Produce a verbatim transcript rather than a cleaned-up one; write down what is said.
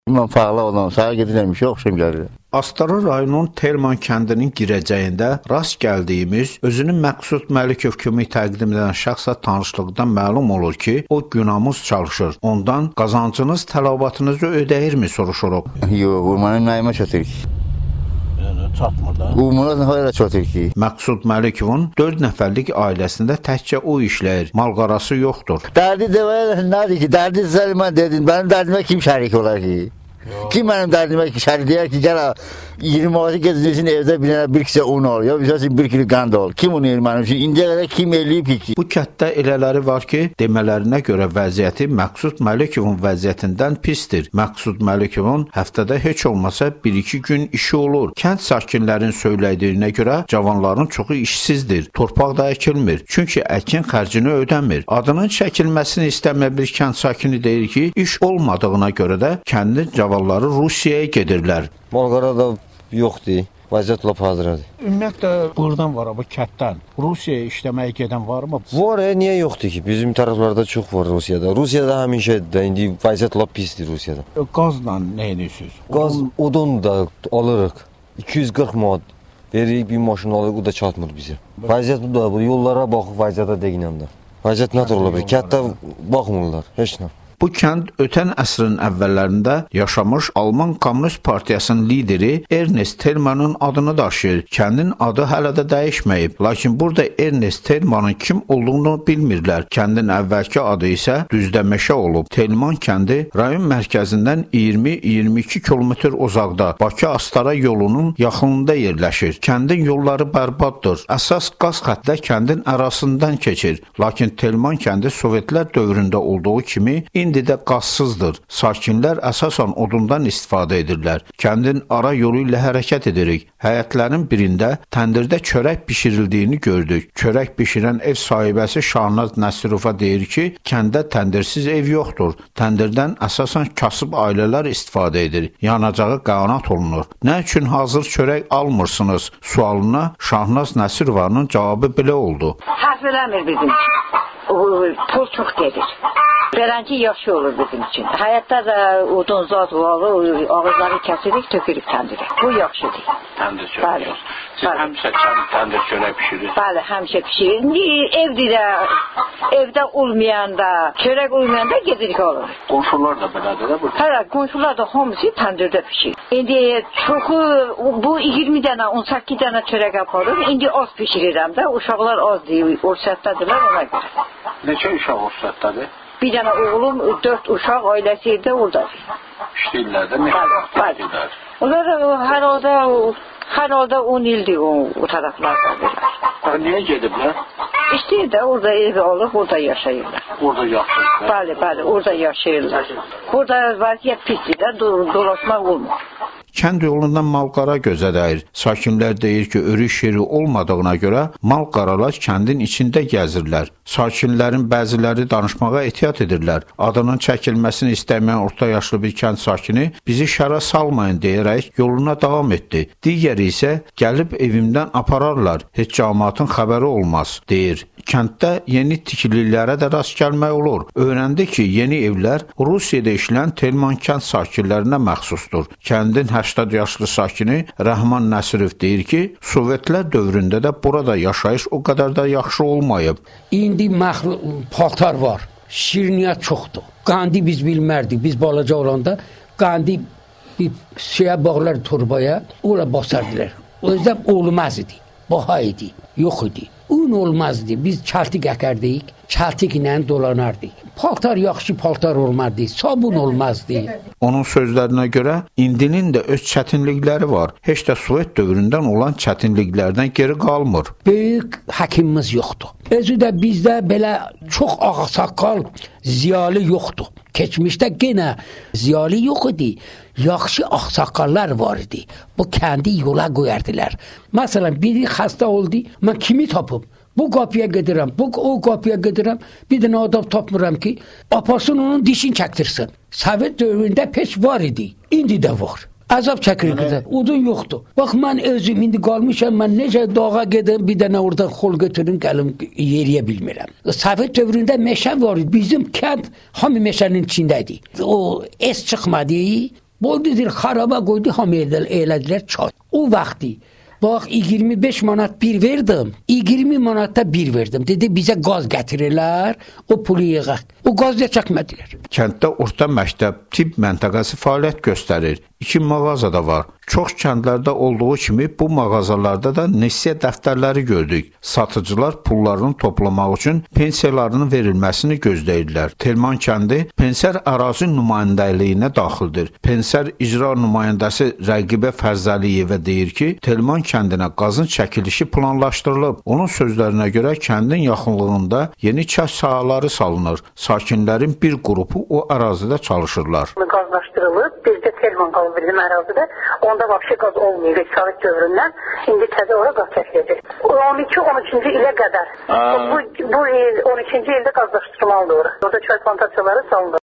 Mən fağla olan, sağa gedirəmiş, yoxşum gəlir. Astara rayonun Telman kəndinin girəcəyində rast gəldiyimiz, özünün Məqsud Məlikov kimi təqdim edən şəxslə tanışlıqdan məlum olur ki, o günamız çalışır. Ondan qazancınız, tələbatınızı ödəyirmi soruşuruq. Yox, bu mənim nəyimə çatır ki. Çatmır da. Umumlar hayra çatır ki. Məqsud Məlikovun dörd nəfərlik ailəsində təkcə o işləyir, malqarası yoxdur. Dərdi deməyə nədir ki, dərdi sizə mən dedim, mənim dərdimə kim şərik olar ki? Kim mənim dərdimə ki, şərik deyər ki, gəl iyirmi altı gezdirsin evdə bir, bir kisə un al, ya bir, bir kilo qand al. Kim onu eləyir mənim üçün? İndiyə qədər kim eləyib ki? Bu kətdə elələri var ki, demələrinə görə vəziyyəti Məqsud Məlikovun vəziyyətindən pisdir. Məqsud Məlikovun həftədə heç olmasa bir iki gün işi olur. Kənd sakinlərin söylədiyinə görə cavanların çoxu işsizdir. Torpaq da əkilmir. Çünki əkin xərcini ödəmir. Adının çəkilməsini istəməyən bir kənd sakini deyir ki, iş olmadığına görə də kəndin cavanları Rusiyaya gedirlər. Malqara da yoxdur. Vəziyyət lap hazırdır. Ümumiyyətlə buradan var, bu kətdən Rusiyaya işləməyə gedən varmı? Var, e, niyə yoxdur ki? Bizim tərəflərdə çox var Rusiyada. Rusiyada həmin şeydir. İndi vəziyyət lap pisdir Rusiyada. Qazla nə edirsiniz? Qaz, odun da alırıq. iki yüz qırx manat veririk, bir maşın alırıq, o da çatmır bizə. Vəziyyət bu da, bu yollara baxıb vəziyyətə deyinəm də. Vəziyyət nə tür ola bilər? Kətdə baxmırlar, heç nə. Bu kənd ötən əsrin əvvəllərində yaşamış Alman Kommunist Partiyasının lideri Ernest Thälmannın adını daşıyır. Kəndin adı hələ də dəyişməyib. Lakin burada Ernest Thälmannın kim olduğunu bilmirlər. Kəndin əvvəlki adı isə Düzdəmeşə olub. Thälmann kəndi rayon mərkəzindən iyirmi iyirmi iki kilometr uzaqda Bakı-Astara yolunun yaxınında yerləşir. Kəndin yolları bərbaddır. Əsas qaz xəttə kəndin arasından keçir. Lakin Thälmann kəndi Sovetlər dövründə olduğu kimi İndi də qazsızdır. Sakinlər əsasən odundan istifadə edirlər. Kəndin ara yolu ilə hərəkət edirik. Həyətlərin birində təndirdə çörək bişirildiyini gördük. Çörək bişirən ev sahibəsi Şahnaz Nəsirova deyir ki, kəndə təndirsiz ev yoxdur. Təndirdən əsasən kasıb ailələr istifadə edir. Yanacağı qənaət olunur. Nə üçün hazır çörək almırsınız? Sualına Şahnaz Nəsirovanın cavabı belə oldu. Həf eləmir bizim üçün. Pul çox gedir. Beləncə yaşı olur bizim üçün. Həyatda da odun zat var, ağızları kəsirik, tökürük təndirə. Bu yaxşıdır. Təndir çörək. Siz həmişə təndir çörək pişirirsiniz? Bəli, həmişə pişiririk. Evdə də, evdə olmayanda, çörək olmayanda gedirik alır. Qonşular da belədir də burada? Hə, qonşular da hamısı təndirdə pişirir. İndi çoxu, bu iyirmi dənə, on səkkiz dənə çörək aparır. İndi az pişirirəm də, uşaqlar az deyir, orsatdadılar ona görə. Neçə uşaq orsatdadır? Bir dənə oğlum, dörd uşaq ailəsi də oradadır. İşləyirlər də, nə işləyirlər? Onlar hər halda, hər halda on ildir o, o tərəflərdə. Niyə gediblər? İşte də orada evi alıb, orada yaşayırlar. Orada yaşayırlar? Bəli, bəli, orada yaşayırlar. Burada vəziyyət pisdir də, dolaşmaq olmur. Kənd yolundan malqara gözə dəyir. Sakinlər deyir ki, örüş yeri olmadığına görə malqaralar kəndin içində gəzirlər. Sakinlərin bəziləri danışmağa ehtiyat edirlər. Adının çəkilməsini istəməyən orta yaşlı bir kənd sakini bizi şərə salmayın deyərək yoluna davam etdi. Digəri isə gəlib evimdən apararlar, heç cəmaatın xəbəri olmaz, deyir. Kənddə yeni tikililərə də rast gəlmək olur. Öyrəndi ki, yeni evlər Rusiyada işləyən Thälmann kənd sakinlərinə məxsusdur. Kəndin səksən yaşlı sakini Rəhman Nəsirov deyir ki, Sovetlər dövründə də burada yaşayış o qədər də yaxşı olmayıb. İndi paltar var, şirniyyat çoxdur. Qandi biz bilmərdik, biz balaca olanda qandi bir şeyə bağlar torbaya, ora basardılar. O yüzden olmaz idi, baha idi, yox idi. Un olmazdı. Biz çaltik əkərdik, çaltik ilə dolanardik. Paltar yaxşı paltar olmazdı, sabun olmazdı. Onun sözlərinə görə indinin də öz çətinlikləri var. Heç də Sovet dövründən olan çətinliklərdən geri qalmır. Böyük həkimimiz yoxdur. Özü də bizdə belə çox ağsaqqal ziyalı yoxdur. Keçmişdə yenə ziyalı yox idi. Yaxşı ağsaqqallar var idi. Bu kəndi yola qoyardılar. Məsələn, biri xəstə oldu, mən kimi tapım? Bu qapıya gedirəm, bu o qapıya gedirəm, bir dənə adam tapmıram ki, apasın onun dişini çəkdirsin. Sovet dövründə peç var idi, indi də var. Əzab çəkirik, odun yoxdur. Bax, mən özüm indi qalmışam, mən necə dağa gedim, bir dənə orada xol götürüm, gəlim, yeriyə bilmirəm. Sovet dövründə meşə var idi, bizim kənd hamı meşənin içindədir. O es çıxmadı, Buldozer xaraba qoydu, hamı elədilər çay. O vaxtı bax iyirmi beş manat bir verdim, iyirmi manata bir verdim. Dedi bizə qaz gətirirlər, o pulu yığaq. O qaz da çəkmədilər. Kənddə orta məktəb, tibb məntəqəsi fəaliyyət göstərir. İki mağaza da var. Çox kəndlərdə olduğu kimi bu mağazalarda da nesiyə dəftərləri gördük. Satıcılar pullarını toplamaq üçün pensiyalarının verilməsini gözləyirlər. Telman kəndi Penser ərazi nümayəndəliyinə daxildir. Penser icra nümayəndəsi Rəqibə Fərzəliyevə deyir ki, Telman kəndinə qazın çəkilişi planlaşdırılıb. Onun sözlərinə görə kəndin yaxınlığında yeni kənd sahaları salınır. Sakinlərin bir qrupu o ərazidə çalışırlar. Qazlaşdırılıb, bizdə Telman qalıb bizim ərazidə. Onda vəbşi qaz olmuyor Sovet dövründən. İndi təzə ora qaz çəkilir. on iki on üçüncü ilə qədər. Bu, bu on üçüncü ildə qazlaşdırılmalıdır. Orada çay plantasiyaları salınır.